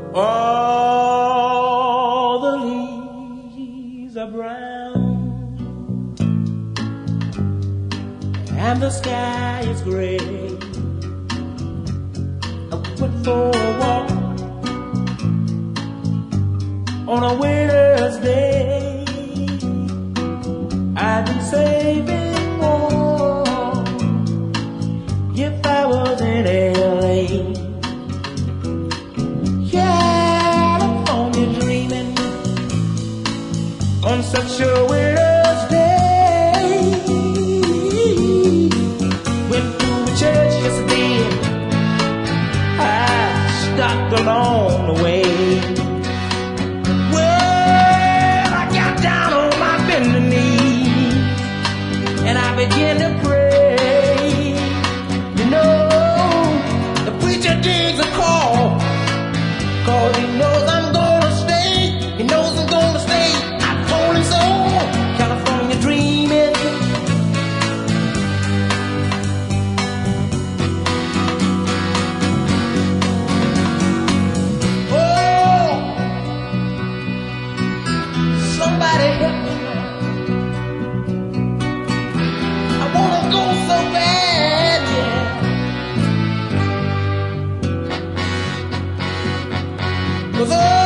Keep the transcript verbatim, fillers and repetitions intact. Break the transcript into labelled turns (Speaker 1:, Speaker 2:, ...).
Speaker 1: All the leaves are brown and the sky is gray. I went for a walk on a winter's day. I'd be safe and warm if I was in L A. California dreaming on such a winter's day. Went to the church yesterday. I stopped along the way. And I begin to pray. You know, the preacher digs a call, 'cause he knows I'm gonna stay. He knows I'm gonna stay. I told him so. California dreaming. Oh, somebody help me. Go so bad, yeah. 'Cause oh,